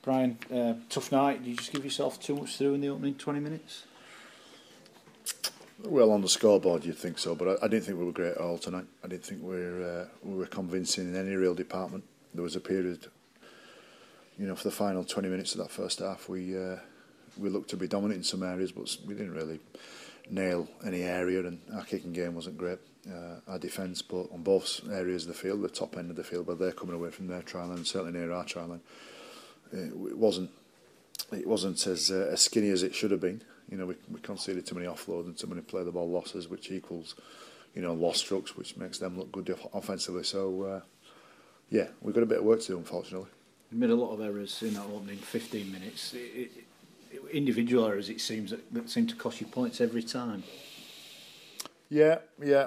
Brian, tough night. Did you just give yourself too much through in the opening 20 minutes? Well, on the scoreboard you'd think so, but I didn't think we were great at all tonight. I didn't think we were convincing in any real department. There was a period, for the final 20 minutes of that first half, we looked to be dominant in some areas, but we didn't really nail any area, and our kicking game wasn't great. Our defence, but on both areas of the field, the top end of the field, where they're coming away from their try line, and certainly near our try line, it wasn't as skinny as it should have been. We conceded too many offloads and too many play the ball losses, which equals, lost trucks, which makes them look good offensively. So, we've got a bit of work to do, unfortunately. We made a lot of errors in that opening 15 minutes. Individual errors, it seems, that seem to cost you points every time. Yeah.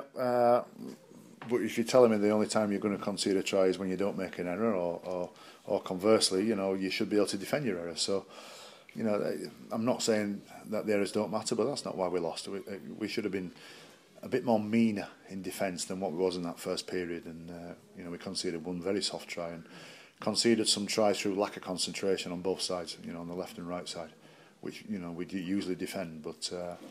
But if you're telling me the only time you're going to concede a try is when you don't make an error, or conversely, you should be able to defend your error. So, I'm not saying that the errors don't matter, but that's not why we lost. We should have been a bit more meaner in defence than what we was in that first period, and we conceded one very soft try and conceded some tries through lack of concentration on both sides, on the left and right side, which we do usually defend, but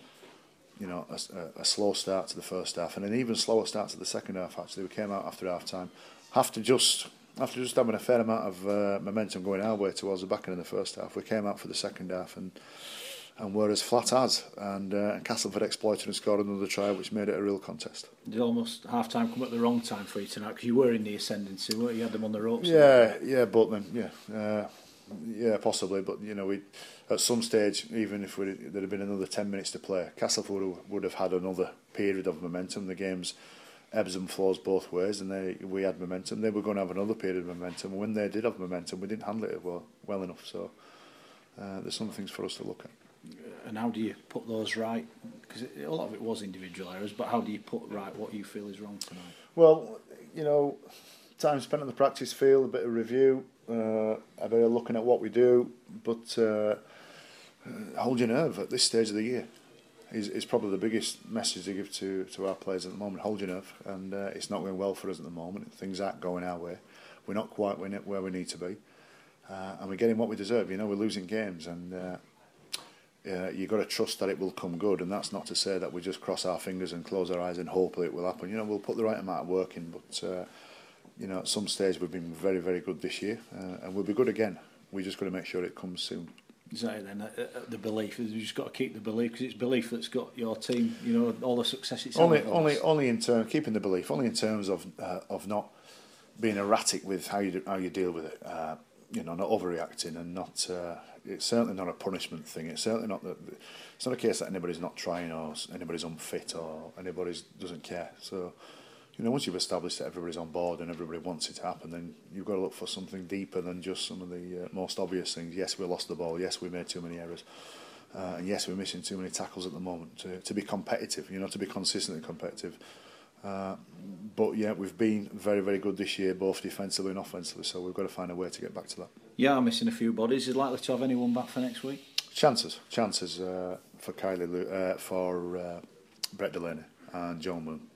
a slow start to the first half and an even slower start to the second half. Actually, we came out after half time after just having a fair amount of momentum going our way towards the back end of the first half. We came out for the second half and were as flat as, and Castleford exploited and scored another try, which made it a real contest. Did almost half time come at the wrong time for you tonight, because you were in the ascendancy, weren't you? You had them on the ropes. Butman, possibly, but we at some stage, even if there'd have been another 10 minutes to play, Castleford would have had another period of momentum. The game's ebbs and flows both ways, and we had momentum. They were going to have another period of momentum. When they did have momentum, we didn't handle it well enough. So there's some things for us to look at. And how do you put those right? Because a lot of it was individual errors, but how do you put right what you feel is wrong tonight? Well, time spent on the practice field, a bit of review, a bit of looking at what we do, but hold your nerve at this stage of the year is probably the biggest message to give to our players at the moment. Hold your nerve, and it's not going well for us at the moment. Things aren't going our way. We're not quite where we need to be, and we're getting what we deserve. We're losing games, and you've got to trust that it will come good, and that's not to say that we just cross our fingers and close our eyes and hope that it will happen. We'll put the right amount of work in, but at some stage we've been very, very good this year, and we'll be good again. We just got to make sure it comes soon. Exactly. Then the belief, you just got to keep the belief, because it's belief that's got your team, all the success it's only in terms keeping the belief, only in terms of not being erratic with how you deal with it. Not overreacting, and not. It's certainly not a punishment thing. It's certainly not that. It's not a case that anybody's not trying, or anybody's unfit, or anybody doesn't care. So, once you've established that everybody's on board and everybody wants it to happen, then you've got to look for something deeper than just some of the most obvious things. Yes, we lost the ball. Yes, we made too many errors. And yes, we're missing too many tackles at the moment to be competitive. To be consistently competitive. But yeah, we've been very, very good this year, both defensively and offensively. So we've got to find a way to get back to that. Yeah, I'm missing a few bodies. Is likely to have anyone back for next week? Chances for Kylie, for Brett Delaney and Joe Moon.